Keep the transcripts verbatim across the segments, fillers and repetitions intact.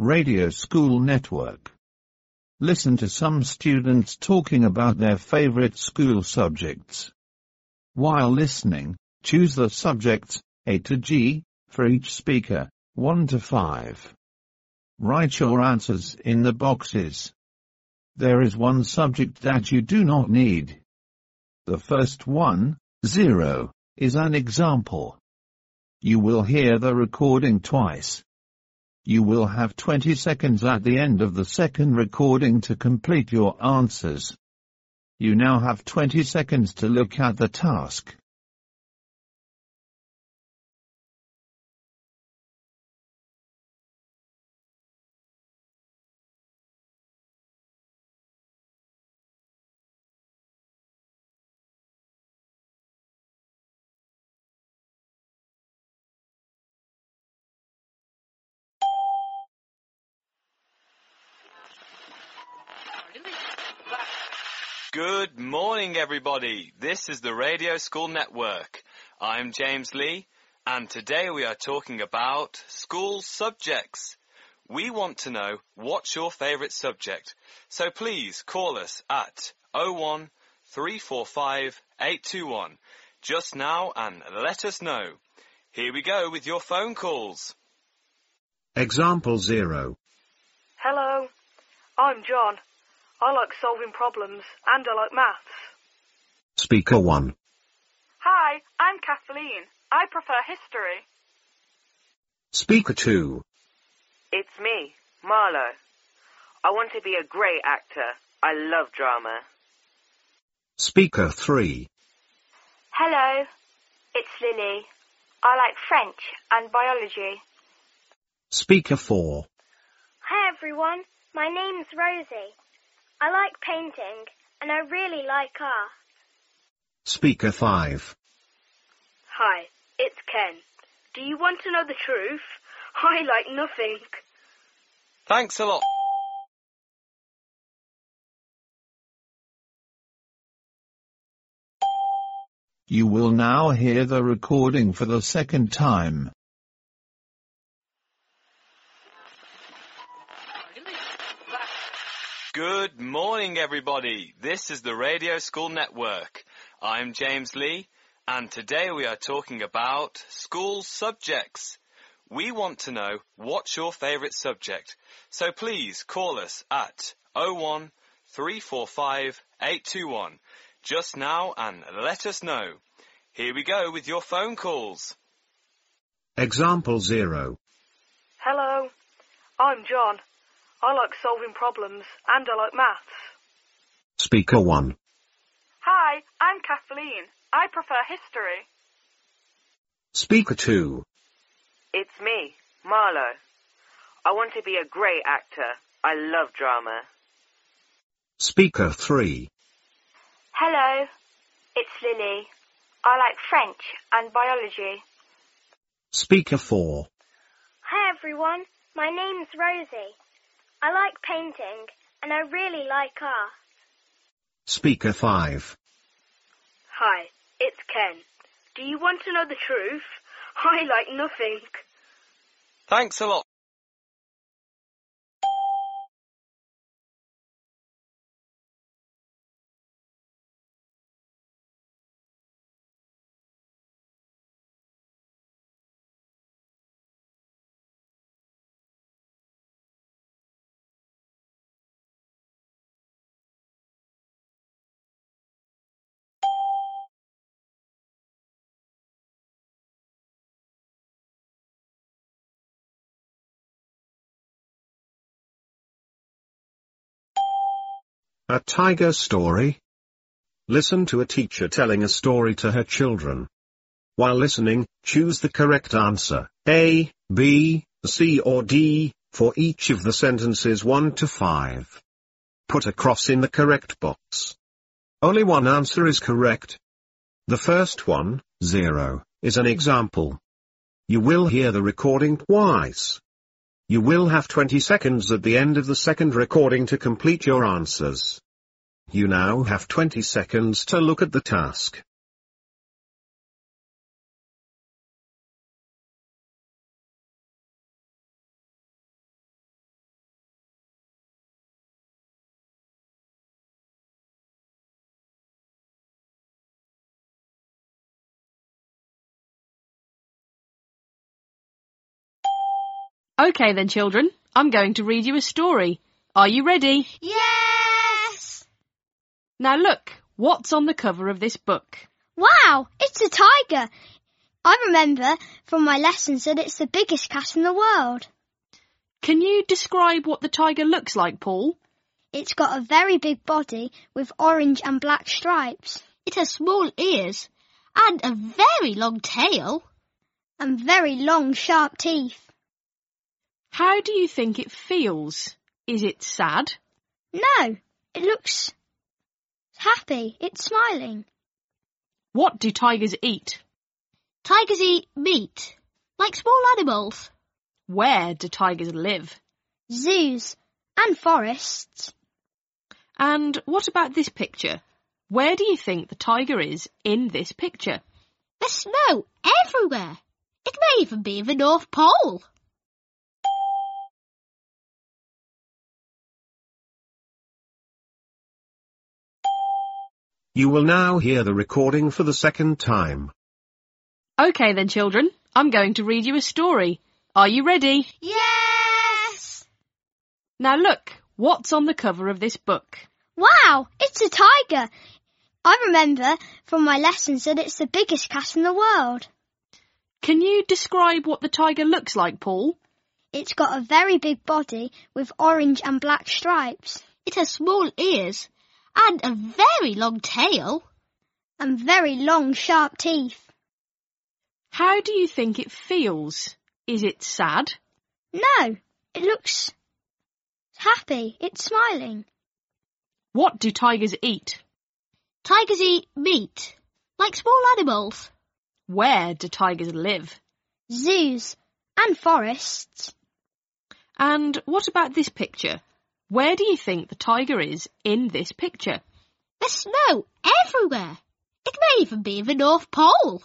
Radio School Network. Listen to some students talking about their favorite school subjects. While listening, choose the subjects, A to G, for each speaker, one to five. Write your answers in the boxes. There is one subject that you do not need. The first one, zero, is an example. You will hear the recording twice. You will have twenty seconds at the end of the second recording to complete your answers. You now have twenty seconds to look at the task. Good morning, everybody. This is the Radio School Network. I'm James Lee, and today we are talking about school subjects. We want to know what's your favourite subject, so please call us at oh one, three four five, eight two one just now and let us know. Here we go with your phone calls. Example zero. Hello, I'm John. I like solving problems and I like maths. Speaker one. Hi, I'm Kathleen. I prefer history. Speaker two. It's me, Marlo. I want to be a great actor. I love drama. Speaker three. Hello, it's Lily. I like French and biology. Speaker four. Hi everyone, my name's Rosie. I like painting, and I really like art. Speaker five. Hi, it's Ken. Do you want to know the truth? I like nothing. Thanks a lot. You will now hear the recording for the second time. Good morning, everybody. This is the Radio School Network. I'm James Lee, and today we are talking about school subjects. We want to know what's your favourite subject, so please call us at oh one, three four five, eight two one just now and let us know. Here we go with your phone calls. Example zero. Hello, I'm John. I like solving problems and I like maths. Speaker one. Hi, I'm Kathleen. I prefer history. Speaker two. It's me, Marlo. I want to be a great actor. I love drama. Speaker three. Hello, it's Lily. I like French and biology. Speaker four. Hi everyone, my name's Rosie. I like painting, and I really like art. Speaker five. Hi, it's Ken. Do you want to know the truth? I like nothing. Thanks a lot. A tiger story? Listen to a teacher telling a story to her children. While listening, choose the correct answer, A, B, C or D, for each of the sentences one to five. Put a cross in the correct box. Only one answer is correct. The first one, zero, is an example. You will hear the recording twice. You will have twenty seconds at the end of the second recording to complete your answers. You now have twenty seconds to look at the task. OK then, children, I'm going to read you a story. Are you ready? Yes! Now look, what's on the cover of this book? Wow, it's a tiger. I remember from my lessons that it's the biggest cat in the world. Can you describe what the tiger looks like, Paul? It's got a very big body with orange and black stripes. It has small ears and a very long tail. And very long, sharp teeth. How do you think it feels? Is it sad? No, it looks happy. It's smiling. What do tigers eat? Tigers eat meat, like small animals. Where do tigers live? Zoos and forests. And what about this picture? Where do you think the tiger is in this picture? There's snow everywhere. It may even be in the North Pole. You will now hear the recording for the second time. OK then, children, I'm going to read you a story. Are you ready? Yes! Now look, what's on the cover of this book? Wow, it's a tiger. I remember from my lessons that it's the biggest cat in the world. Can you describe what the tiger looks like, Paul? It's got a very big body with orange and black stripes. It has small ears and a very long tail. And very long, sharp teeth. How do you think it feels? Is it sad? No, it looks happy. It's smiling. What do tigers eat? Tigers eat meat, like small animals. Where do tigers live? Zoos and forests. And what about this picture? Where do you think the tiger is in this picture? There's snow everywhere. It may even be in the North Pole.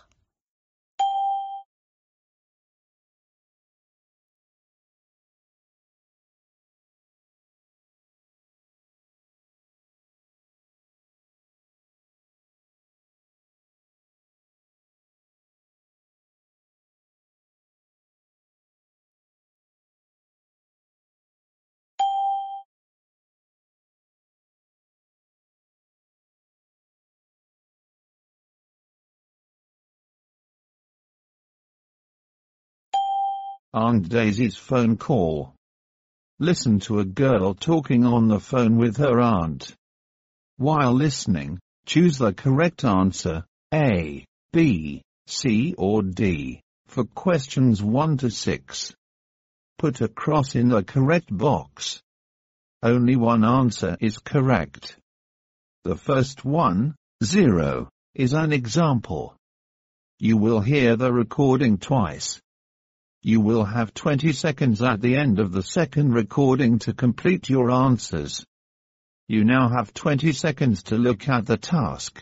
Aunt Daisy's phone call. Listen to a girl talking on the phone with her aunt. While listening, choose the correct answer, A, B, C or D, for questions one to six. Put a cross in the correct box. Only one answer is correct. The first one, zero, is an example. You will hear the recording twice. You will have twenty seconds at the end of the second recording to complete your answers. You now have twenty seconds to look at the task.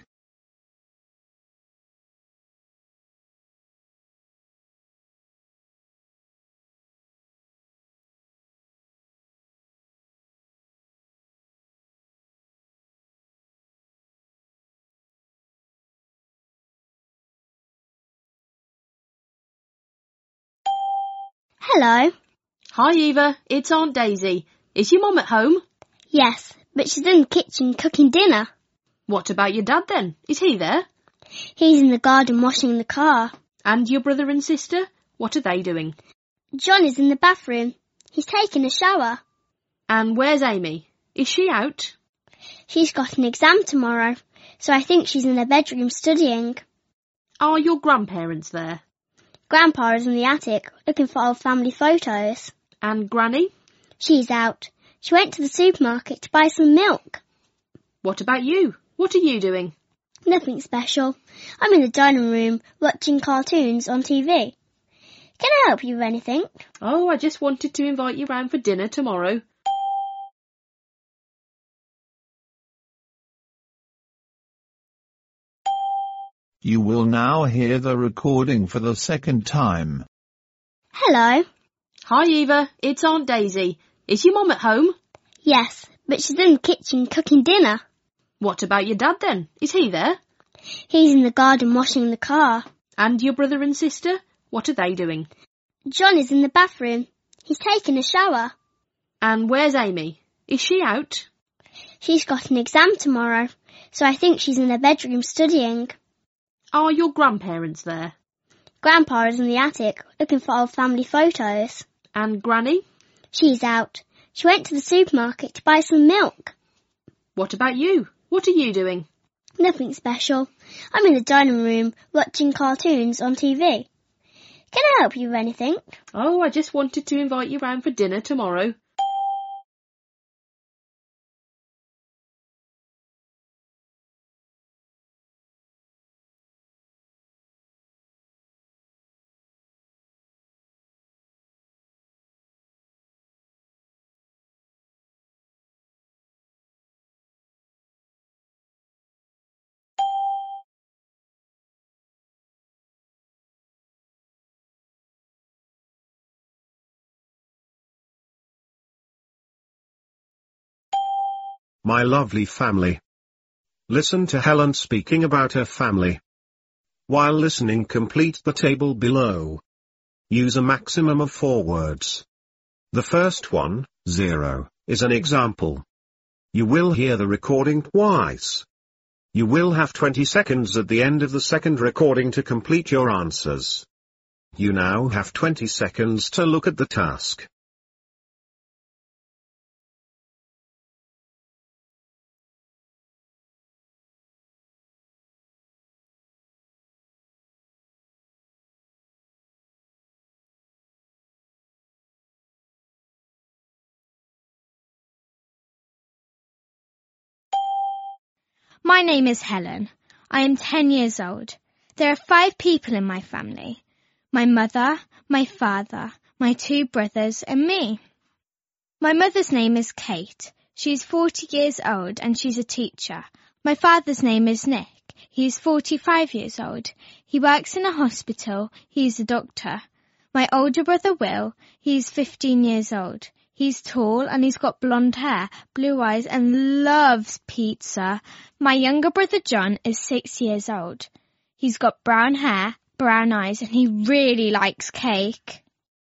Hello. Hi, Eva. It's Aunt Daisy. Is your mum at home? Yes, but she's in the kitchen cooking dinner. What about your dad then? Is he there? He's in the garden washing the car. And your brother and sister? What are they doing? John is in the bathroom. He's taking a shower. And where's Amy? Is she out? She's got an exam tomorrow, so I think she's in the bedroom studying. Are your grandparents there? Grandpa is in the attic looking for old family photos. And Granny? She's out. She went to the supermarket to buy some milk. What about you? What are you doing? Nothing special. I'm in the dining room watching cartoons on T V. Can I help you with anything? Oh, I just wanted to invite you round for dinner tomorrow. You will now hear the recording for the second time. Hello. Hi, Eva. It's Aunt Daisy. Is your mum at home? Yes, but she's in the kitchen cooking dinner. What about your dad then? Is he there? He's in the garden washing the car. And your brother and sister? What are they doing? John is in the bathroom. He's taken a shower. And where's Amy? Is she out? She's got an exam tomorrow, so I think she's in her bedroom studying. Are your grandparents there? Grandpa is in the attic, looking for old family photos. And Granny? She's out. She went to the supermarket to buy some milk. What about you? What are you doing? Nothing special. I'm in the dining room watching cartoons on T V. Can I help you with anything? Oh, I just wanted to invite you round for dinner tomorrow. My lovely family. Listen to Helen speaking about her family. While listening, complete the table below. Use a maximum of four words. The first one, zero, is an example. You will hear the recording twice. You will have twenty seconds at the end of the second recording to complete your answers. You now have twenty seconds to look at the task. My name is Helen. I am ten years old. There are five people in my family. My mother, my father, my two brothers and me. My mother's name is Kate. She's forty years old and she's a teacher. My father's name is Nick. He is forty-five years old. He works in a hospital. He is a doctor. My older brother Will, he is fifteen years old. He's tall and he's got blonde hair, blue eyes and loves pizza. My younger brother John is six years old. He's got brown hair, brown eyes and he really likes cake.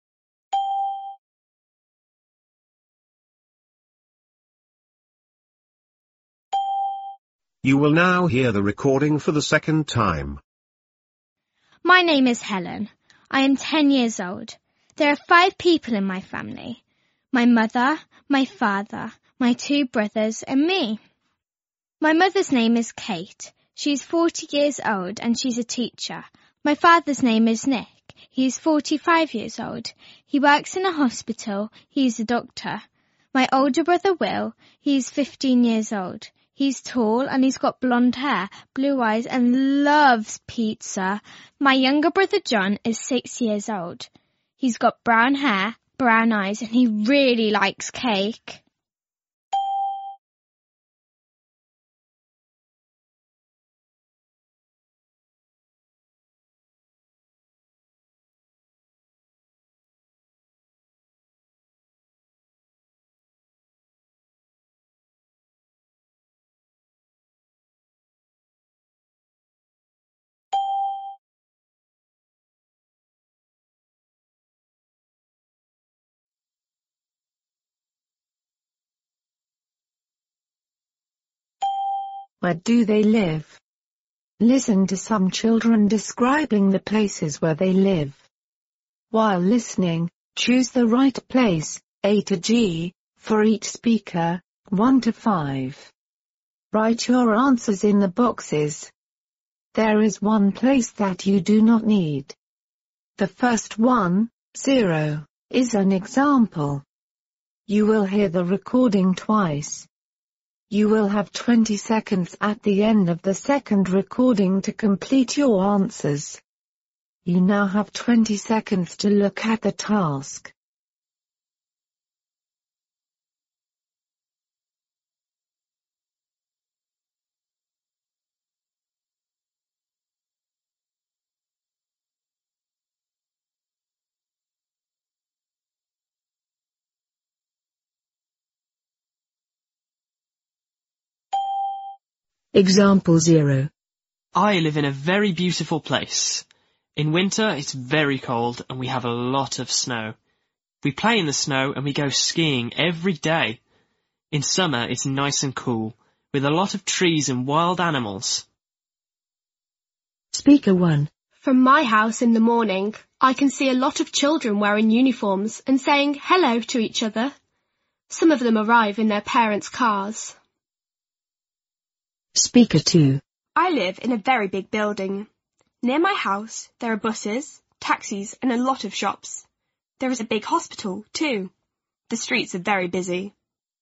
You will now hear the recording for the second time. My name is Helen. I am ten years old. There are five people in my family. My mother, my father, my two brothers and me. My mother's name is Kate. She's forty years old and she's a teacher. My father's name is Nick. He is forty-five years old. He works in a hospital. He is a doctor. My older brother Will, he is fifteen years old. He's tall and he's got blonde hair, blue eyes and loves pizza. My younger brother John is six years old. He's got brown hair, brown eyes and he really likes cake. Where do they live? Listen to some children describing the places where they live. While listening, choose the right place, A to G, for each speaker, one to five. Write your answers in the boxes. There is one place that you do not need. The first one, zero, is an example. You will hear the recording twice. You will have twenty seconds at the end of the second recording to complete your answers. You now have twenty seconds to look at the task. Example zero. I live in a very beautiful place. In winter, it's very cold and we have a lot of snow. We play in the snow and we go skiing every day. In summer, it's nice and cool, with a lot of trees and wild animals. Speaker one. From my house in the morning, I can see a lot of children wearing uniforms and saying hello to each other. Some of them arrive in their parents' cars. Speaker two. I live in a very big building. Near my house, there are buses, taxis, and a lot of shops. There is a big hospital, too. The streets are very busy.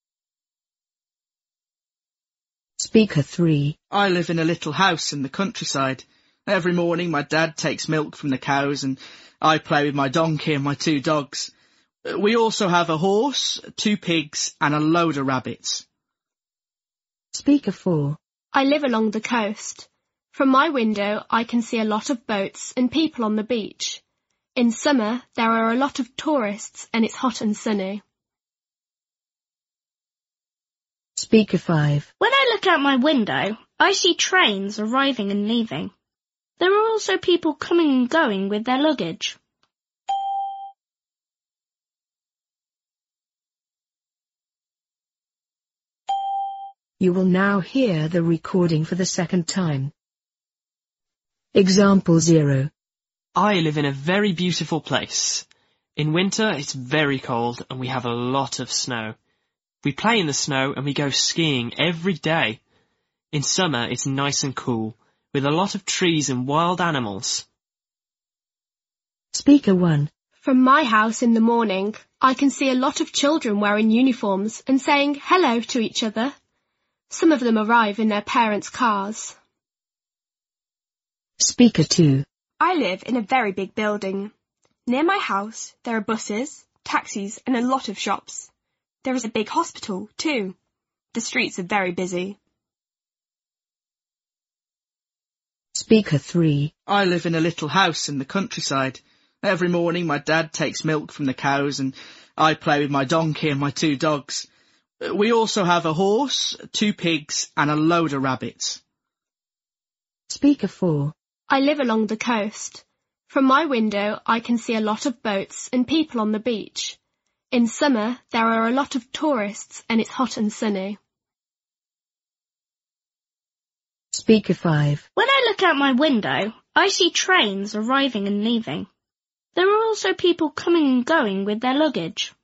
Speaker three. I live in a little house in the countryside. Every morning my dad takes milk from the cows and I play with my donkey and my two dogs. We also have a horse, two pigs and a load of rabbits. Speaker four. I live along the coast. From my window I can see a lot of boats and people on the beach. In summer there are a lot of tourists and it's hot and sunny. Speaker five. When I look out my window, I see trains arriving and leaving. There are also people coming and going with their luggage. You will now hear the recording for the second time. Example zero. I live in a very beautiful place. In winter, it's very cold and we have a lot of snow. We play in the snow and we go skiing every day. In summer, it's nice and cool, with a lot of trees and wild animals. Speaker one. From my house in the morning, I can see a lot of children wearing uniforms and saying hello to each other. Some of them arrive in their parents' cars. Speaker two. I live in a very big building. Near my house, there are buses, taxis, and a lot of shops. There is a big hospital, too. The streets are very busy. Speaker three. I live in a little house in the countryside. Every morning my dad takes milk from the cows and I play with my donkey and my two dogs. We also have a horse, two pigs and a load of rabbits. Speaker four. I live along the coast. From my window I can see a lot of boats and people on the beach. In summer there are a lot of tourists and it's hot and sunny. Speaker five. When I look out my window, I see trains arriving and leaving. There are also people coming and going with their luggage.